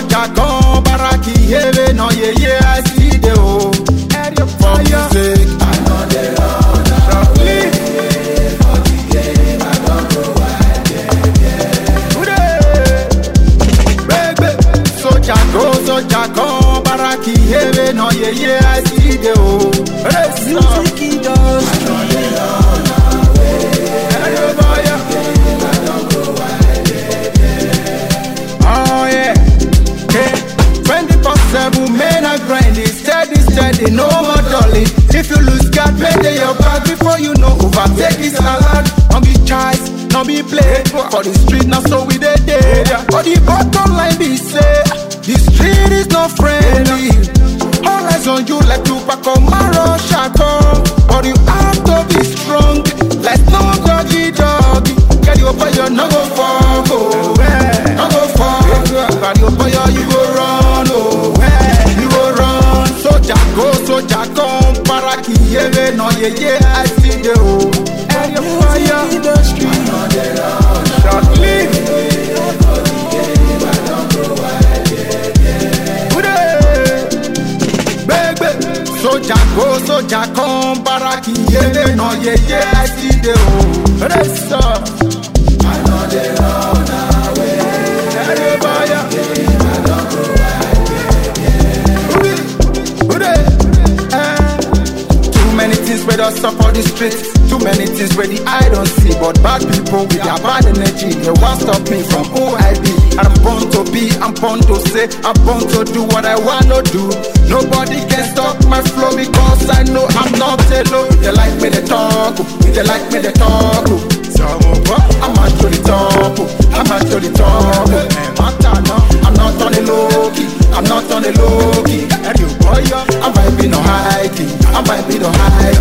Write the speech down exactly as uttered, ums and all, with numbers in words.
soldier come baraki heaven no yeah yeah I see the oh. For music I know they run away. For the game I don't go wild yeah yeah. Soldier go soldier come baraki heaven no yeah yeah I see the oh. Music he does I know they run away. For the game I don't go wild yeah. Oh yeah. twenty-four seven men are grinding, steady, steady, no more dolly. If you lose God, play your back before you know overtake this salad. No be choice, no be play. For the street, now so we dey dey. For the bottom line, be say the street is not friendly. All eyes on you like Tupac or Maro Shako. But you have to be strong, like no doggy doggy. Get your fire, no go fall, oh, yeah. No go fall. Get your fire, you go run, oh, yeah. You go run. Soldier go, soldier come, baraki yeve, no yeah yeah, I see the oh. And your fire in the street, I know they run. Short live. For the game, I don't go wild, yeah yeah. Baby, soldier go, soldier come, baraki yeve, no yeah yeah, I see the oh. Rest up. I know they run away. Everybody, I don't go wild, yeah, yeah. Uh, too many things where they suffer the streets. Too many things where the eye don't see. But bad people with their bad energy, they won't stop me from who I be. And I'm born to be, I'm born to say, I'm born to do what I wanna do. Nobody can stop my flow because I know I'm not alone. They like me, they talk. They like me, they talk. I'm at to the top, I'm at to the top. I'm not on the low key, I'm not on the low key. And you boy, I'm vibing on high key, I'm vibing on high